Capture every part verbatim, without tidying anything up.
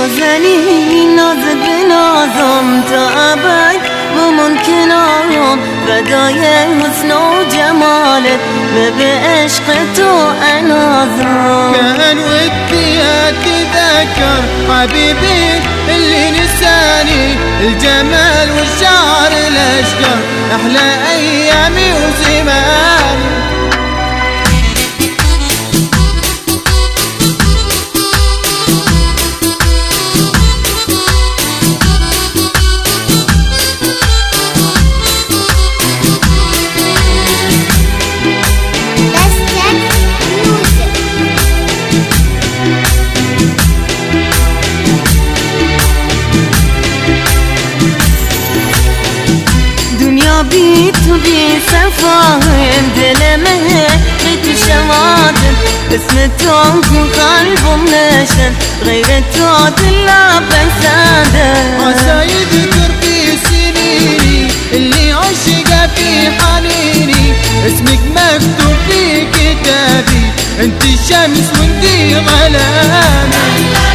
نازنی ناز به نازم تا ابد ممکن آرام فدای حسن و جمالت به عشق تو انازم. كان ودي اتذكر حبيبي اللي نساني الجمال والشعر الاشقر احلى ايامي وزماني. بی تو بی صفاهم دلمه تو شماتن اسم تو تو قلبم نشن غير تو دلا بسادن. عسى يذكر في سنيني اللي عشق في حنيني اسمك مكتوب في كتابي انت الشمس وانتي ظلامي.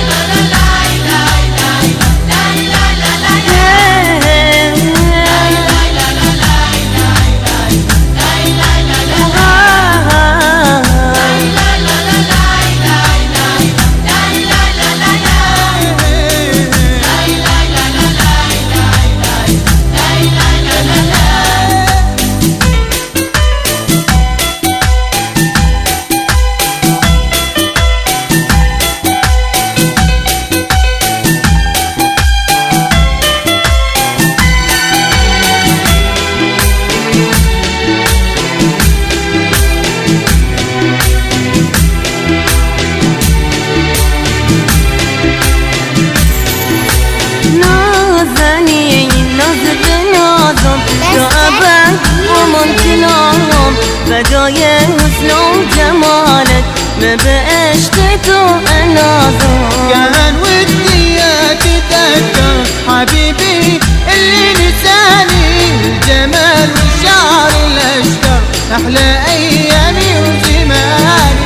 فدای حسن و جمالك ما بعشق تو انازم. كان ودي اتذكر حبيبي اللي نساني الجمال والشعر الاشقر احلى ايامي وزماني.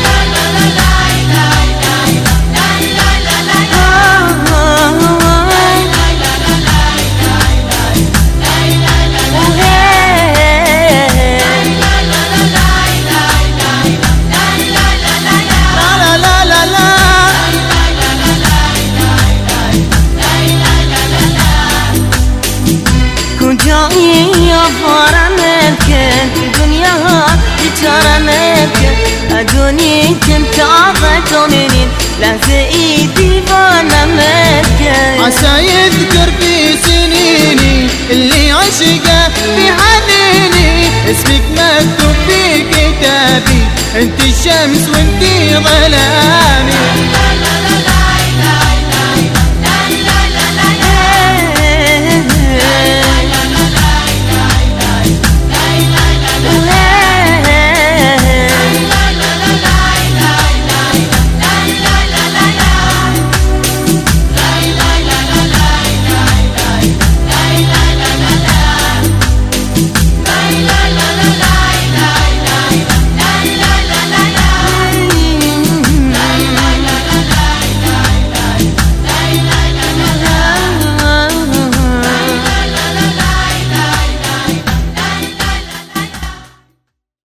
کجایی یافارمت کن دنیا بیچارمت کن ادونی کم طاقت منین لحظه ای دیوانمت کن. عسى يذكر في سنيني اللي عشق في حنيني اسمك مكتوب في كتابي انت الشمس وانتي ظلامي.